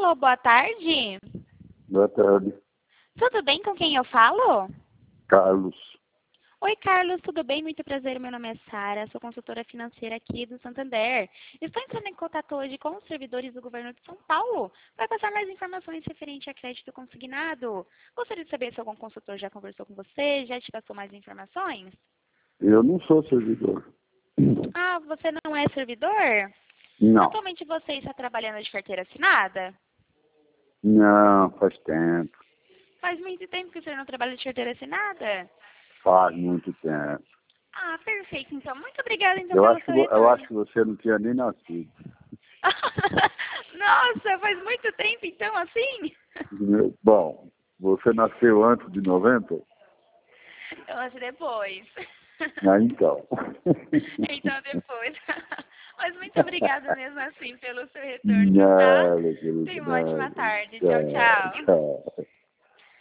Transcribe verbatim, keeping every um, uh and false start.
Alô, boa tarde. Boa tarde, Tudo bem, com quem eu falo? Carlos. Oi, Carlos, tudo bem? Muito prazer, meu nome é Sara, sou consultora financeira aqui do Santander. Estou entrando em contato hoje com os servidores do governo de São Paulo para passar mais informações referente a crédito consignado. Gostaria de saber se algum consultor já conversou com você, já te passou mais informações? Eu não sou servidor. Ah, você não é servidor? Não, Atualmente você está trabalhando de carteira assinada? não, faz tempo. Faz muito tempo que você não trabalha de carteira assinada? Faz muito tempo. Ah, perfeito. Então, muito obrigada então, Eu pelo acho que, seu vo- eu acho retorno. que você não tinha nem nascido. Nossa, faz muito tempo então assim? Bom, você nasceu antes de noventa? Eu nasci depois. Ah, então. Então depois. Mas muito obrigada mesmo assim pelo seu retorno, tá? Nada, querido, Tenha uma ótima nada. tarde. Tchau, Tchau, tchau. tchau.